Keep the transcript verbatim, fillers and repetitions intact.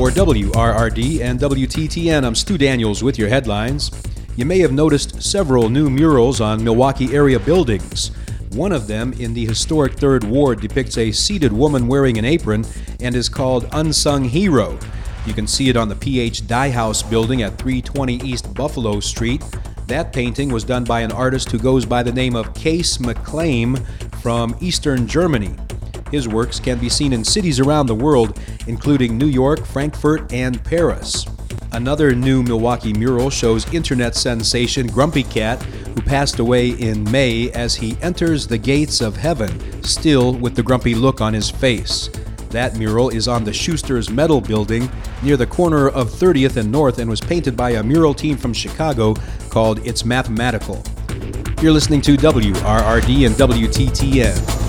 For W R R D and W T T N, I'm Stu Daniels with your headlines. You may have noticed several new murals on Milwaukee area buildings. One of them in the historic Third Ward depicts a seated woman wearing an apron and is called Unsung Hero. You can see it on the P H Dye House building at three twenty East Buffalo Street. That painting was done by an artist who goes by the name of Case McClaim from Eastern Germany. His works can be seen in cities around the world, including New York, Frankfurt, and Paris. Another new Milwaukee mural shows internet sensation Grumpy Cat, who passed away in May, as he enters the gates of heaven, still with the grumpy look on his face. That mural is on the Schuster's Metal Building near the corner of thirtieth and North and was painted by a mural team from Chicago called It's Mathematical. You're listening to W R R D and W T T N.